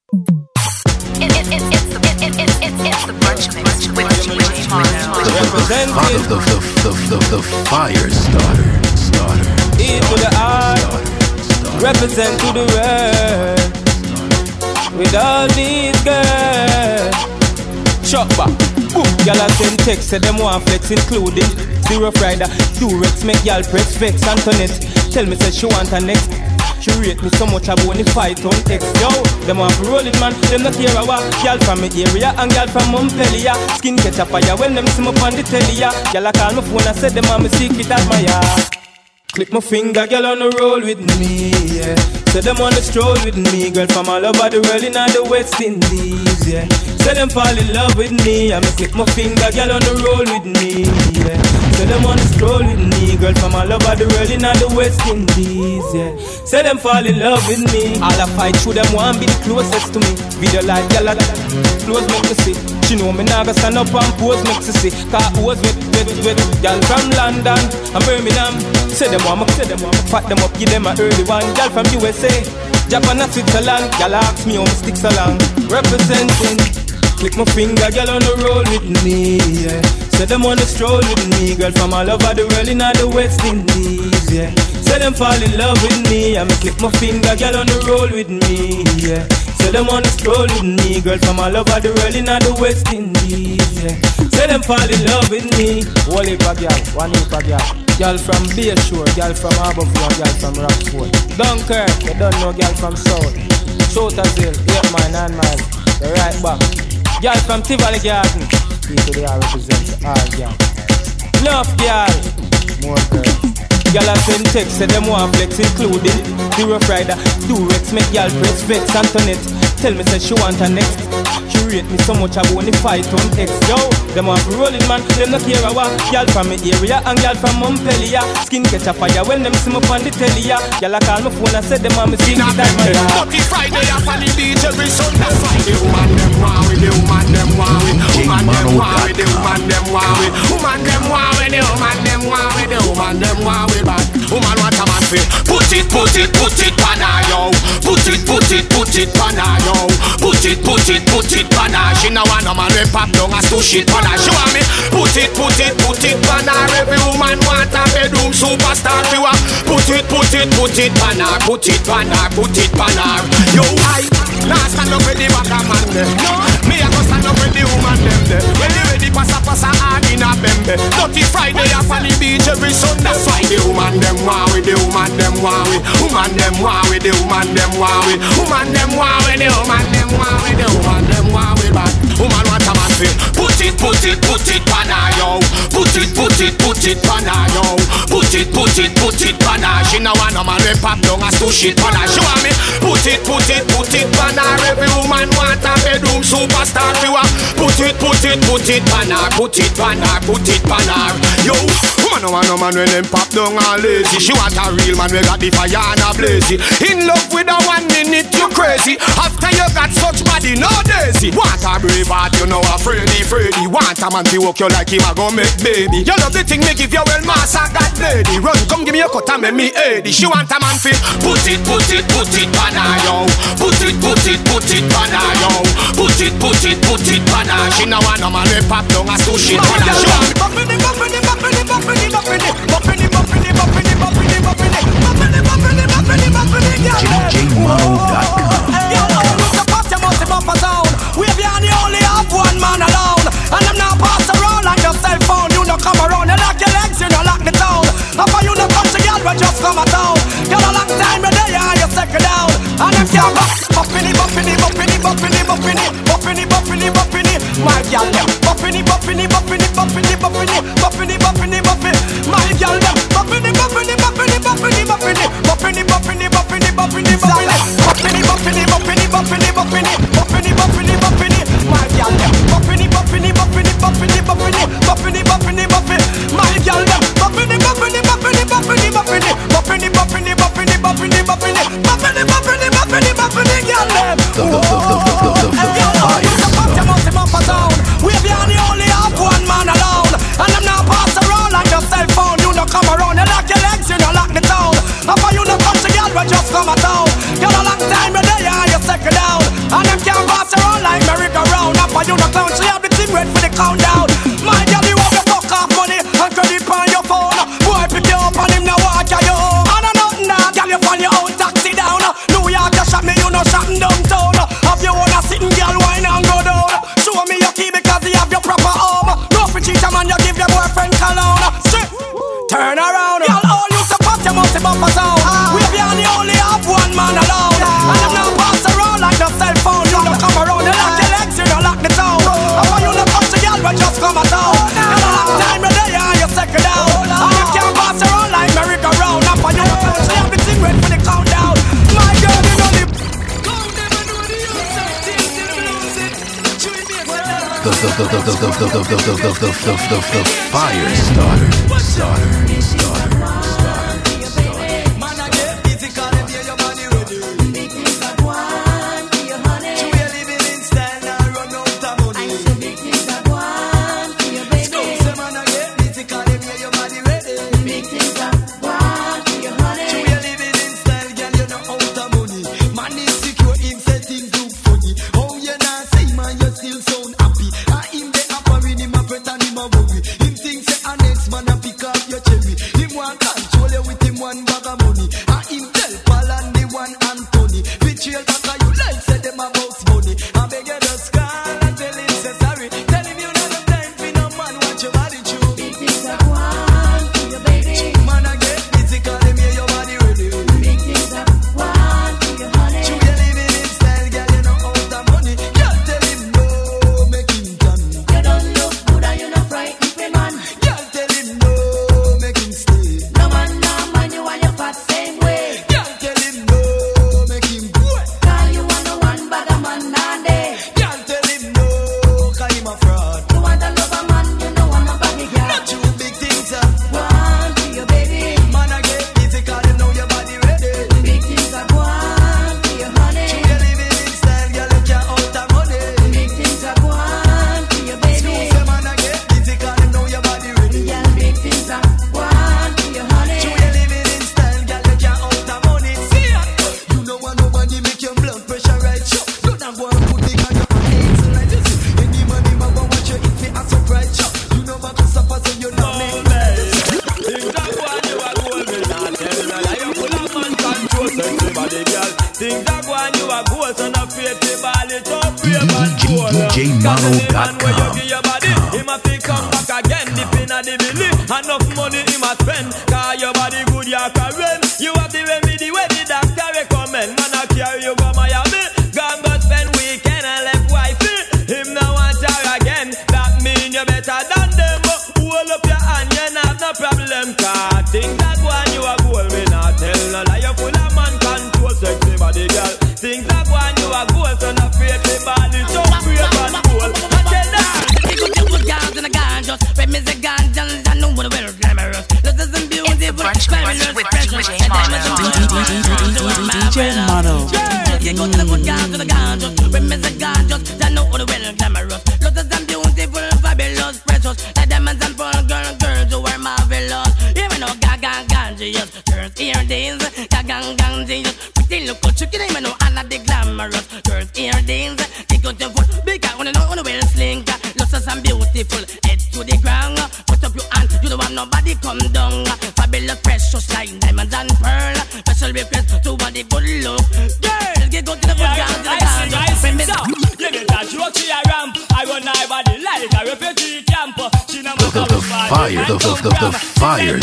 It's the Brunch Mix with the fire starter. E to the R, represent to the world. With all these girls, shot back. Y'all have sent text, say them want flex, including Zero Rider, Durex, make y'all press vex, Antoinette. Tell me say she want her next. She rate me so much I won't fight on X. Yo, them want to roll it, man. Them not care about y'all from my area and y'all from Montpellier. Skin catch a fire when them see me on the telly. Y'all call my phone and say them want me secret admire. Click my finger, girl on the roll with me, yeah. Say them on the stroll with me, girl from all over the world in the West Indies, yeah. Say them fall in love with me, I'ma click my finger, girl on the roll with me, yeah. Say them on the stroll with me, girl from all over the world in the West Indies, yeah. Say them fall in love with me. All I fight through them want be the closest to me. Video like girl like close make me see. She know me now go stand up and pose make me see. Cause pose with girl from London and Birmingham. Say them want me fat them up, give them a early one. Girl from USA, Japan and Switzerland. Girl ask me how me stick so long. Representing, click my finger, girl on the roll with me, yeah. Say them on the stroll with me, girl from all over the world in the West Indies, yeah. Say them fall in love with me, I'ma click my finger, girl on the roll with me, yeah. Say them on the stroll with me, girl from all over the world in the West Indies, yeah. Say them fall in love with me. One heap of girl, one heap of girl. Girl from Bayshore, girl from Harbourview, girl from Rockford. Dunkirk, you don't know girl from South. Shotazil, 8 mile, 9 mile, the right back. Girl from Tivoli Garden, people they are represent all girl. Enough girl, more girl. Girl I send text, say them want flex, including Zero Rider, Durex, make girl press vex, Antoinette. Tell me say she want her next. She rate me so much I won't fight on X. Yo, them want to roll it, man. Them not care about y'all from my area and y'all from Montpellier. Skin catch a fire when them see me on the telly. Y'all call my phone and say them want me sing it like my yard. But Friday up on the beach every Sunday. The woman them want with, the woman them want with. Woman them want with, the woman them want with. Woman them want with, the woman them want with. The woman them want with bad. Woman want a man fi put it pan her, yo. Put it pan her, yo. Put it pan her. She no want no man we pop down a stu shit pan her. She want me put it pan her. Every woman want a bedroom superstar fi wa. Put it pan her. Put it pan her. Yo, I nah stand up with the back a man there. No, me a go stand up with the woman them there. When they ready passa hard in a bembe. Dirty Friday up on the beach every Sunday. That's why the woman them want with, the woman them want with. Woman them want with, the woman them want with. Woman them want with, the woman them want with. The woman them want with bad. Woman want a man fi put it pan her, yo. Put it pan her, yo. Put it pan her. She no want no man we pop down a stu shit pan her. She want me put it pan her. Every woman want a bedroom superstar fi wa. Put it pan her. Put it pan her. Yo, woman no want no man when them pop down a lazy. She want a real man we got the fire and a blazy. In love with a 1 minute you crazy. After you got such body no daisy. Want a brave heart you know a Freddy. Want a man to walk you like him a go make baby. You love the thing me give you well master got lady. Run come give me a cut and make me 80. She want a man fi put it pan her, yo. Put it pan her, yo. Put it pan her. She no want no man we pop down a stu shit pan her. She want JMono.com. We the only have one man alone. And I'm now pass around like your cell phone. You no come around, you lock your legs, you no lock the town. After you no touch the girl, but just come a town. Got a long time in there, yeah, you second down. And them can't buffini. My girl them buffini. My girl them buffini. My girl them buffini. My girl them We the only have one man alone. And I'm now pass around like your cell phone. You no come around, you lock your legs, you no lock the town. After you no touch the girl, but just come a town. Got a long time in there, yeah, you second down. And them can't pass around like merry-go-round. Up for you the clown, so you have the team ready for the countdown. My girl, you have your fuck off money and credit on your phone. Boy, pick you up and him now walk you home. And I nothing now, girl, you find your own taxi down. New York, you shot me, you know shotting downtown. Have you wanna sitting girl, wine and go down. Show me your key because you have your proper home. No for cheater man, you give your boyfriend cologne. Straight, turn around. Girl, all you to pop, you must be bumper sound. We only have one man alone. And I'm not pass around like the cell phone. You don't come around, you lock your legs, you don't lock the town. And when you don't touch the girl, but just come at all. And a long time you're there, and you second down. And you can't pass around like merry-go-round. And when you don't touch, you have the thing ready for the countdown. My girl, you know the... The fire starter. DJMano.com. Him a fi come back again, dipping a the belly. Enough money him a spend, cause your body good, you can. You have the remedy where the doctor recommend. Man a carry you go Miami, gone go spend weekend and left wifey. Him now want her again, that mean you better than them. Hold up your hand, you not no problem. Cause things that one you a goal, me not tell no lie. You full of man control, sexy body girl. Things that one you a goal, so not afraid to body, so free and cool. With music gardens, I know what we're glamorous. Look at some beautiful, fabulous, precious. DJ Mono. You go to the good guys to the gardens. With music gardens, I know what we're glamorous. Look at some beautiful, fabulous, precious. Like diamonds and pearl girls who are marvelous. Even though gangious, girls earrings, gangious. Pretty look good, chicken, even though I'm not the glamorous. Girls earrings, they go to foot, big I wanna know we're slink. Look at some beautiful. To the ground, put up your hand, you don't want nobody come down. Fabulous, precious like diamonds and pearl. Special request to what the good look. Girls, get go to the good ground, to the ground. You get a joke to your ramp. I run my body like a refugee camp. The fire starter.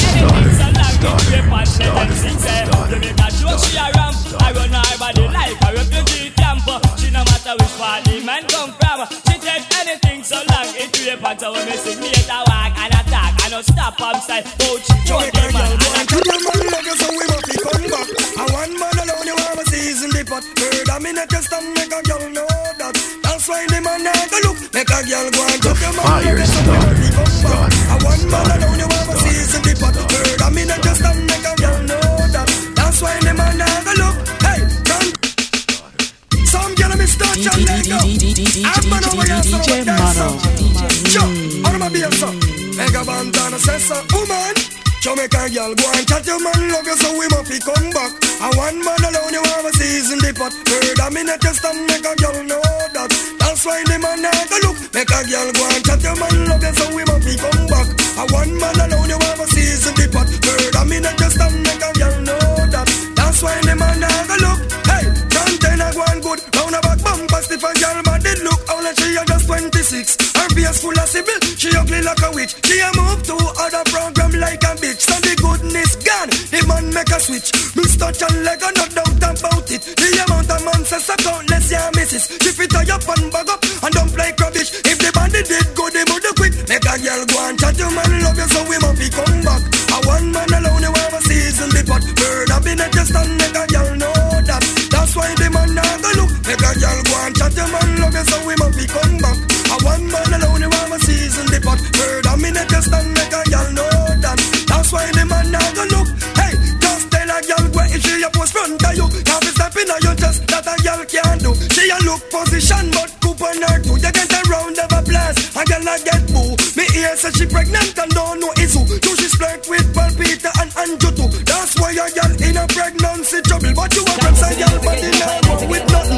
You make a joke to your ramp. I run my body like a refugee camp. She no matter which part the man come from. She take anything so long it rape until we missing me at a walk and attack. I don't stop on side. Oh, she joke the man. Love you so we must be come back. And one man alone you have a season the pot. Heard a minute just to make a girl know that. That's why the man have to look. Make a girl go and The fire starter. And one man alone you have a season the pot. Heard a minute just to make a girl know that. That's why the man have to look. Hey, come. Some girl me start your leg up. I'm man over here so DJ Mono. Yo, on my beer so. Mega bandana says so. Woman. Jamaican girl, go and chat your man, love you so we must be come back. And one man alone you have a season the pot. Murder me not just stand make a girl know that. That's why the man not go look. Make a girl go and chat your man love you, so we must be come back. A one man alone you have a season the pot. Murder me not just stand make a girl know that. That's why the man not go look. Hey, front end a go and good. Round a back bumper stiff a girl but did look. Only she a just 26. Her face full of civil. She ugly like a witch. She a move to other program like a bitch. So the goodness gone. The man make a switch. Miss touch and leg and no doubt about it. The amount of man says a countless ya misses. She fit tie up and bag up and don't play rubbish. If the body did go, they would quick. Make a girl go and chat your man love you, so we must be come back. A one man alone you have a season the pot. Bird up in a just and make a girl know that. That's why the man not go look. Make a girl go and chat your man love you, so we must be come back. A one man alone you have a season the pot. Bird up in a just and make a girl know that. That's why the man not go look. Hey, just tell a girl where if she a post front of you. Now be stepping on your chest that a girl can't do. She a look position but coupon her too. You get a round of applause, a girl not get boo. Me ear say she pregnant and don't know is who. So she flirt with Paul Peter and Andrew too. That's why a girl in a pregnancy trouble. But you a friends a girl but in a go with nothing.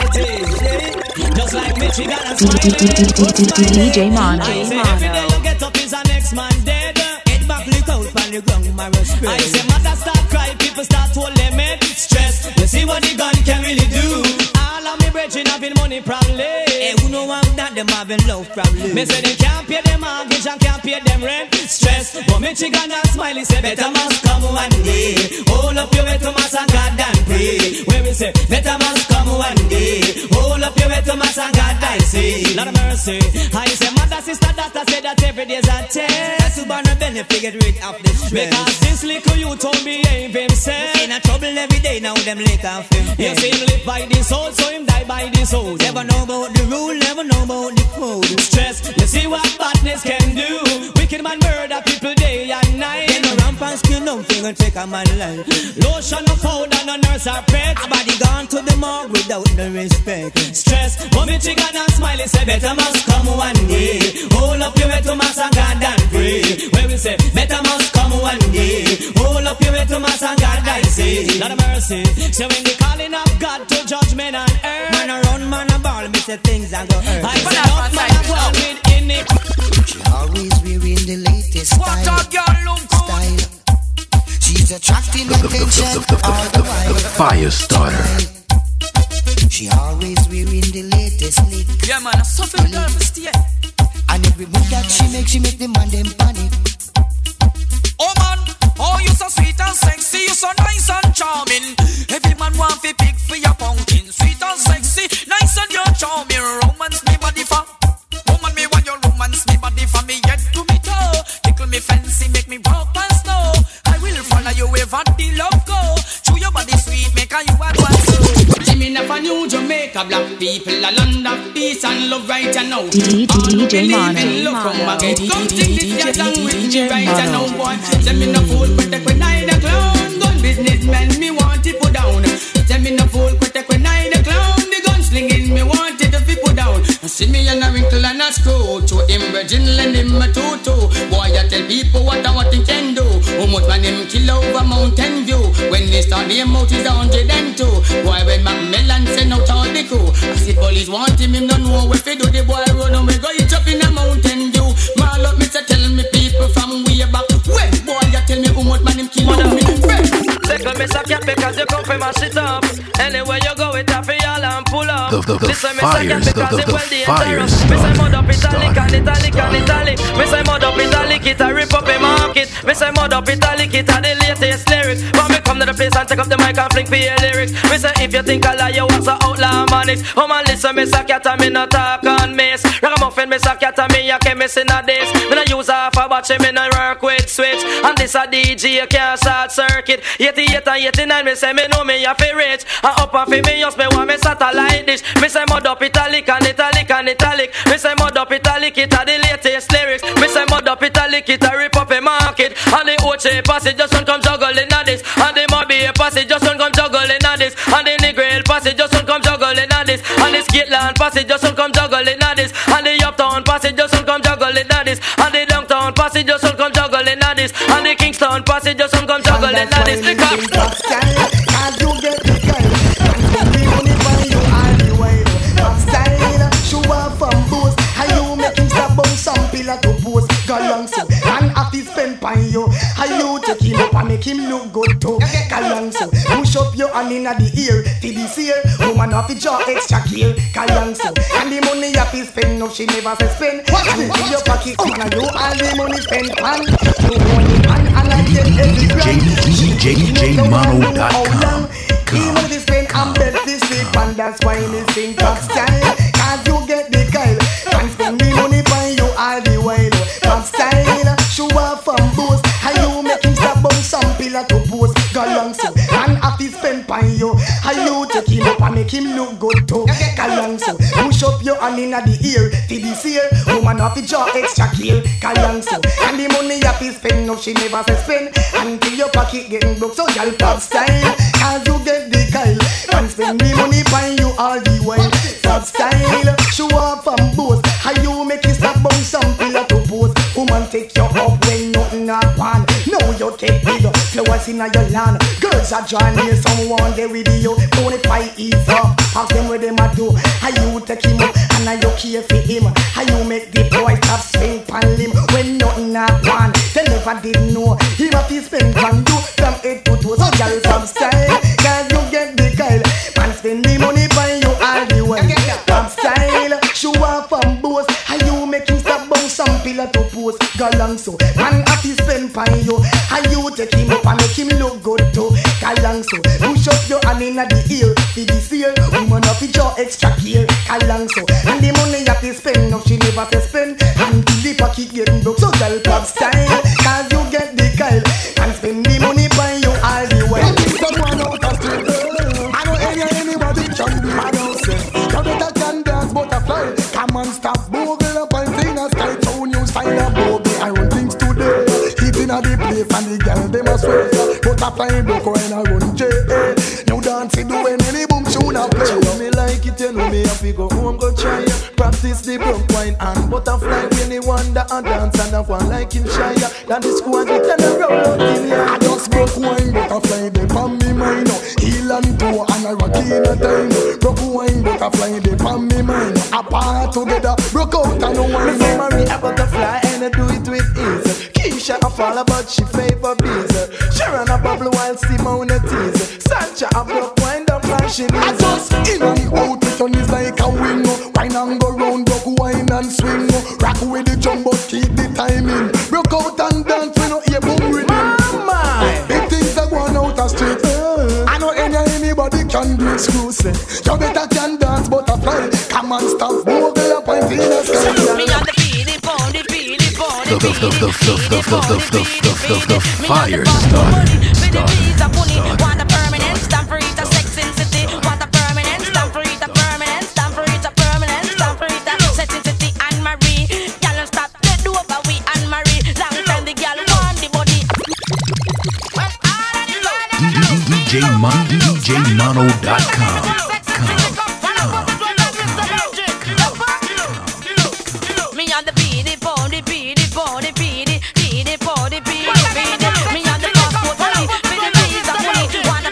Just like Michigan and Smiley DJ Mono. I say every day you get up is a next man dead. Head back look out on the ground my respect. I say mother start cry, people start to limit stress. You see what the gun can really do. All of me brethren having money probably. Hey, who know want that them having love probably. Me say they can't pay them mortgage and can't pay them rent. Stress, but Michigan and Smiley say better must come one day. Hold up your way to mass and God and pray. Where we say better must come one day. Hold up your way to mass and God I say. Lord of mercy. I say mother, sister, doctor say that every day's a test. To burn a benefit get rid of the stress. Because this little youth don't behave himself. In a trouble every day now them late and film. You see him live by this old, so him die by this old. Never know about the rule, never know about the code. Stress, you see what badness can do. Wicked man murder people day and night. They no ramp and skin nothing and take a man life. Lotion no powder, no nurse or pet. A body gone to the morgue without no respect. Stress, but Michigan and Smiley say better must come one day. Hold up your way to mass and God and pray. Where we say better must come one day. Hold up your way to mass and God I say. Lord of mercy. So when the calling of God to judgment on earth, man a run, man a ball, me say things a go hurt. I say not man a go with any. She always wearing the latest What a girl look good. She's attracting attention all the while. The fire starter. She always wearing the latest lick. Yeah man, I suffer with her for stay. And every move that she make the man them panic. Oh man, oh you so sweet and sexy, you so nice and charming. Every man want to pick for your pumpkin. Sweet and sexy, nice and you're charming. Romance me body for. Woman me want your romance me body for me yet to me toe. Tickle me fancy, make me walk and snow. I will follow you wherever the love go. Chew your body sweet, make her you at once. Jimmy never knew Jamaica, black people a land of peace and love right and now. DJ Mono. Come take this cat and with me right and now, boy. Tell me no fool, protect when I the clown. Gun businessman, me want it put down. Tell me no fool, protect when I the clown. The gun slinging, me want it to be put down. See me and a wrinkle and a screw. To him virgin, lend him a tutu. Boy, I tell people what he can do. How much man him kill over Mountain View. When they start the amount is 102. Boy, when Macmillan send out all the crew. I see police want him don't know what to do. The boy run and we go eat up in a Mountain View. Mal up me to tell me people from way back. When boy, you tell me how much man him kill over me. Second me suck your because you come from my shit up. Anywhere you go with a y'all and pull up. The fires, the fires Me say mud up italic started. and italic and italic. Me say mud up italic, it a rip up a market. Me say mud up italic, it a the latest lyrics. But me come to the place and take up the mic and fling for your lyrics. Me say if you think I lie, you want some outlaw manics. Oh man, listen, me say cat and me no talk on miss. Ragamuffin, me say cat and me a chemist in a this. Me no use half a batch, me no work with switch. And this a DJ can't short circuit. 88 and 89, me say me know me a fi rich. And up and fi me just me want me satellite dish. Me say mud up italic and italic and italic. Me say mud up italic, it a the latest lyrics. Me say mud up italic, it a rip up a market. And the Oche passage just don't come juggling at this. And the Mobby passage just don't come juggling at this. And the Negril passage just don't come juggling at this. And the Skitland passage just don't come juggling at this. And the Uptown passage just don't come juggling at this. And the Downtown passage just don't come juggling at this. And the Kingston passage just don't come juggling at this. As you get the girl, make him look good too. Kalangso, push up your hand inna the ear. Till this year, woman have to draw extra care. Kalangso, and the money you have to spend, no she never say spend. And in your pocket, man, you all the money spend pan. You money pan, and I get every grand. DJMano.com. Even this pain, I'm dead this sleep, and that's why me sing top style. Cause you get the kyle, and spend the money by you all the while. Top style, show off from boost. How you make him stop on some pillar to post. Galangso, and after spend by you. How you take him up and make him look good too. Galangso, push up your hand inna the ear. Till this year, woman have to draw extra care. Galangso, and the money you have to spend, no she never say spend. Until your pocket getting broke, so y'all top style. Cause you get the kyle, and spend the money by you all the while. Top style, show off and boast. How you make it stop on some pillar to post. Woman take you up when nothing not one. Now you take bigger flowers in your land. Girls are drawing near someone they with you. Bonify ease up, ask them what them a do. How you take him up and how you care for him. How you make the boy stop swing pan limb when nothing not one. They never did know him have to spend from you from head to toe. So girls have style, cause you get the kyle. Man spend the money by you all the way. Have style, show off and boast. How you make him stop bounce some pillar to post. Galangso, man have to spend by you. How you take him up and make him look good too. Galangso, push up your hand inna the ear. For this year, woman have to draw extra care. Galangso, and the money you have to spend, no she never say spend. Until the pocket getting broke, so girl pop style. Cause you get the kyle, and spend the money by you all the way. Someone out of street, I know anybody can do. I don't say, you better can dance butterfly. Come on, stop bogle up and sing a sky tone. You style a boogie, I run things today. Hitting at the place and the girl they must swear. Butterfly broke when I run J. You dance it doing any boom tune I play. You know me like it, you know me have to go home, go try. Practice the broke wine and butterfly. When he wonder and dance and have one like him shy. Then the squad it and roll out in here. I just broke wine, butterfly, they pan me mind. Heel and toe and I rock in a time. Broke wine, butterfly, they pan me mind. Apart together, broke out and no one. Me marry a butterfly and I do it with ease. Keisha a fall but she favor bees. Sharon a bubble while Simone a tease. Sancha a broke wine down flashing I just in and out with on is like a wing. Wine and go round, broke wine and swing. Rock with the drum but keep the timing. Broke out and dance, we no hear boom rhythm. Mama, big things are going out of street. I know anybody can do it. screw say. You better can dance butterfly. Come and stop, bogle up and in the sky. Me on the beady bone, the beady bone, the fire starter. Want a permanent stamp for it, a sex in city. Want a permanent stamp for it, a permanent stamp for it, a permanent stamp for it, a sex in city. Anne Marie, y'all stop the door, but we Anne Marie. Long time the girl want the body. DJMano.com. Me on the beady bone, the beady bone, the beady bone, the beady. Me on the passport money, with the visa money. Wanna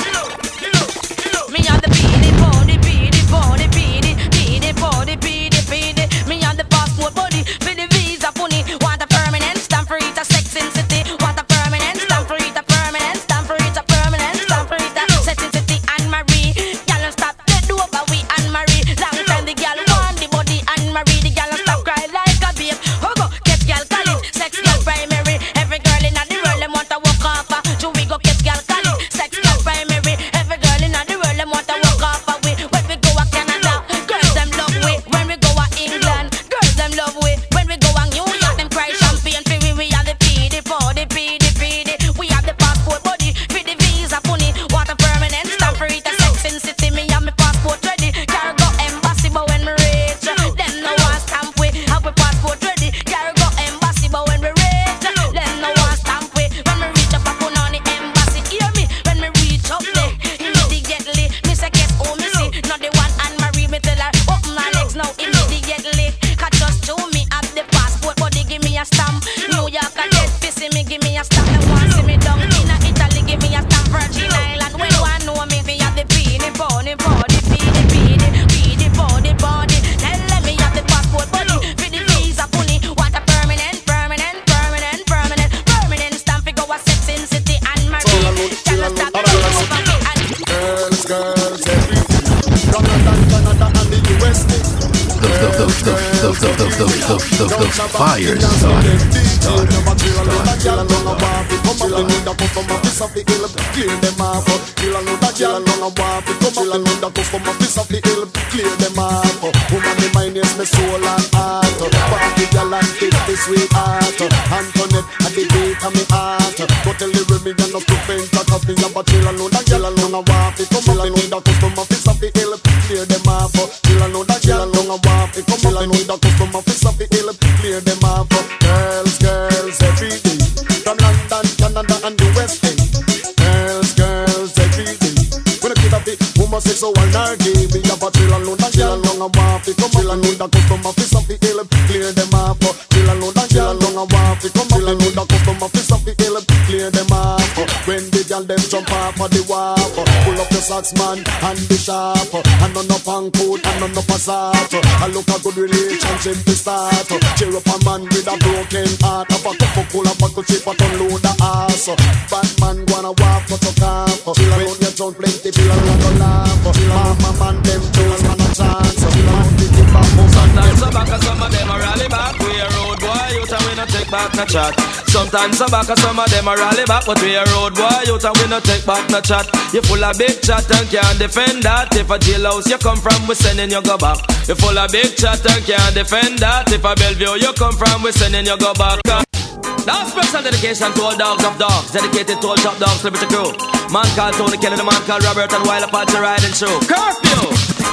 me on the beady bone, the beady bone, the beady bone, the beady. Me on the passport money, with the visa money. Want a permanent stamp for it, a sex in city. Want a permanent stamp for it, a permanent stamp for it, a permanent stamp for it, a sex in city. Anne Marie, girls every day. From London, Canada, and the USA. The fire starter. Clear them off. Kill a load of girl along a walk. Come up and the customer piece of the hill. Clear them off. Woman, the mind is my soul and heart. Party girl and kick the sweetheart. Antoinette at the beat of me heart. Go tell the women you're not to faint. Talk of the number. Kill a load of girl along a walk. Come up and the customer piece of the hill. Clear them off. Kill a load of girl along a walk. Come up and the customer piece of the hill. Clear them off. Girls every day. From London, Canada and the West End. Girls every day. When I get a bit homosexual nargy, we have a chill and load and girl along a waffy. Come chill and load the customer piece of the hill. Clear them off. Chill and load and girl along a waffy. Come chill and load the customer piece of the hill. Clear them off. When the girl them jump off of the wharf, pull up the socks man and the sharp, and on up and coat and on up a salt. I look a good relationship to start. Cheer up a man with a broken heart. Have a cup of cola, buckle chip, but unload the ass. Bad man wanna walk but you can't. Chill around your town plenty, chill around the laugh. Mama man them toes man a chance. Sometimes some back and some of them a rally back. We a road boy, you tell we no take back no chat. Sometimes some back and some of them a rally back, but we a road boy, you tell we no take back no chat. You full of big chat and can't defend that. If a jailhouse you come from, we sending you go back. You full of big chat and can't defend that. If a Bellevue you come from, we sending you go back. Now special dedication to all dogs of dogs, dedicated to all top dogs, Liberty Crew. Man called Tony Kelly, the man called Robert, and Wild Apache riding show. Curfew!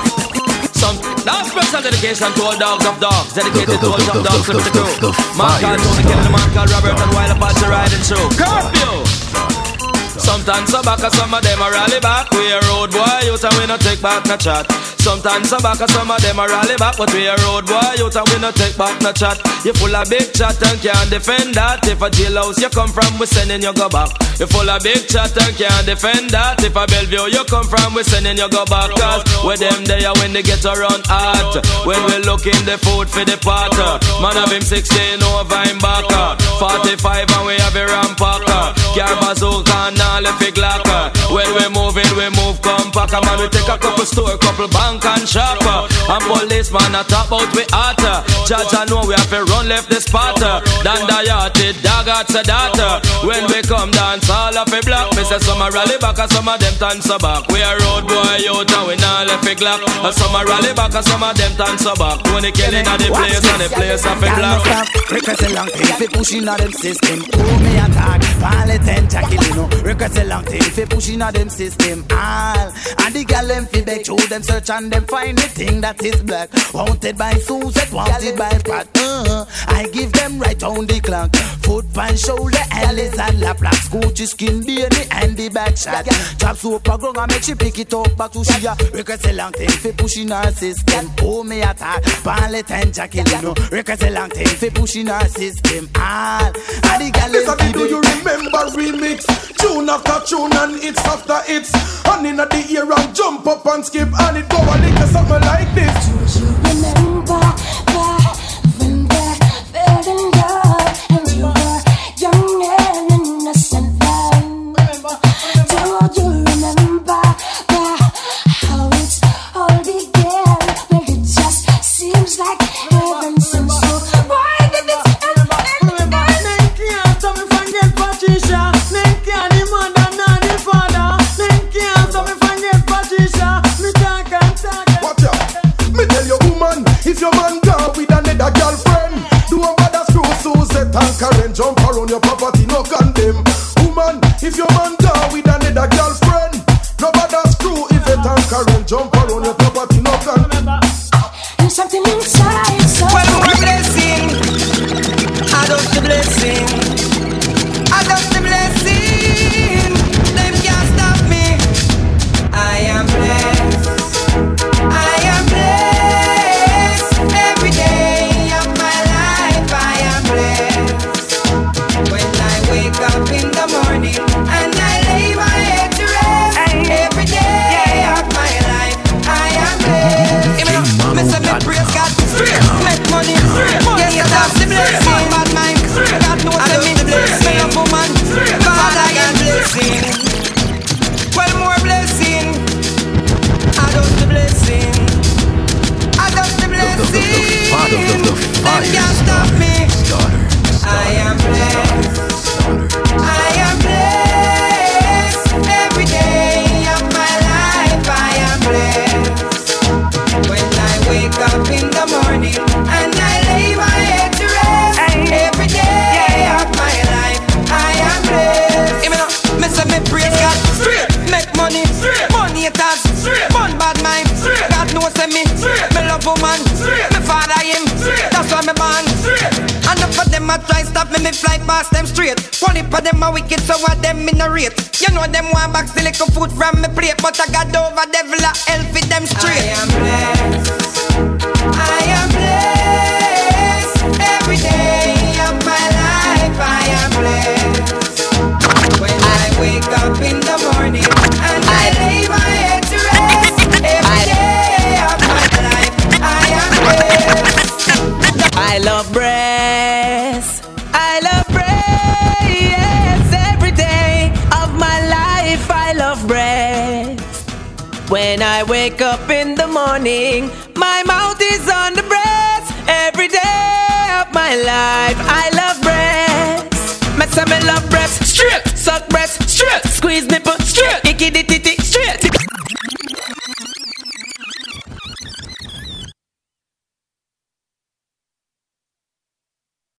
Now special dedication to all dogs of dogs, dedicated to all top dogs, Liberty Crew. Man called Tony Kelly, the man called Robert, and Wild Apache riding show. Curfew! Sometimes some back and some of them a rally back. We a road boy, you and we no take back no chat. Sometimes some back and some of them a rally back, but we a road boy, you and we no take back no chat. You full of big chat and can't defend that. If a jailhouse you come from, we sending you go back. You full of big chat and can't defend that. If a Bellevue you come from, we sending you go back. Cause with them there when they get around hot, when we looking the food for the pot. Man have him 16 over him back, 45 and we have a rampacker. Car bazooka and all if it glocker. When we moving, we move compact. Man we take a couple store, couple bank and shop. And policeman a talk out we hotter. Judge I know we have to run left the spot. Dan the yachted dog at the data. When we come dance all of a block. Me say some a rally back and some of them dance back. We a road boy out and we not left a glock. And some a rally back and some of them dance back. When they killing at the place and the place of a block. Request a long thing fi pushing at them system. Oh me attack, Pilot and Jackie Lino. Request a long thing fi pushing at them system. All and the gal them fi beg through them search and them find the thing that is black. Wanted by Suzette, wanted by Pat. I give them right on the clock. Foot pan shoulder, Alice and lap black. Scoochie skin beanie and the back shot. Chop soap a grung and make she pick it up back to she. Request a long thing fi pushing our system. Oh me attack, Pilot and Jackie Lino. Request a long thing fi pushing our system. All and the gal them fi do you remember remix? Tune after tune and hits after hits. And in the ear and jump up and skip and it go a little something like this. Do you remember that when we fell in love and you were young and innocent then? Do you remember that how it's all began? Well, it just seems like heaven sent so. Why did it end? Patricia, men can't the mother nor the father. Men can't so me forget Patricia. Me talk and talk. Watch out, me tell you woman, if your man gone with another girlfriend, don't bother screw Suzette and Karen. Jump around your property, no condemn. Woman, if your man gone with another girlfriend, no bother screw Yvette and Karen. Jump around your property, no condemn. There's something inside, so well, my blessing, I don't the blessing. I got the blessing, them can't stop me. I am blessed, I am blessed. Every day of my life I am blessed. When I wake up in the morning and I lay my head to rest, every day of my life I am blessed. Me say me praise God straight. a try stop me fly past them straight. One of them a wicked, so what them in a rate. You know them want back the little food from me plate, but I got over devil a hell for them straight. I am blessed every day of my life. I am blessed when I wake up in the morning and I lay my head to rest. Every day of my life, I am blessed. I love breasts. I love breasts. Every day of my life, I love breasts. When I wake up in the morning, my mouth is on the breast. Every day of my life, I love breasts. Me say me love breasts straight, suck breasts straight, squeeze nipple straight, icky di titty straight.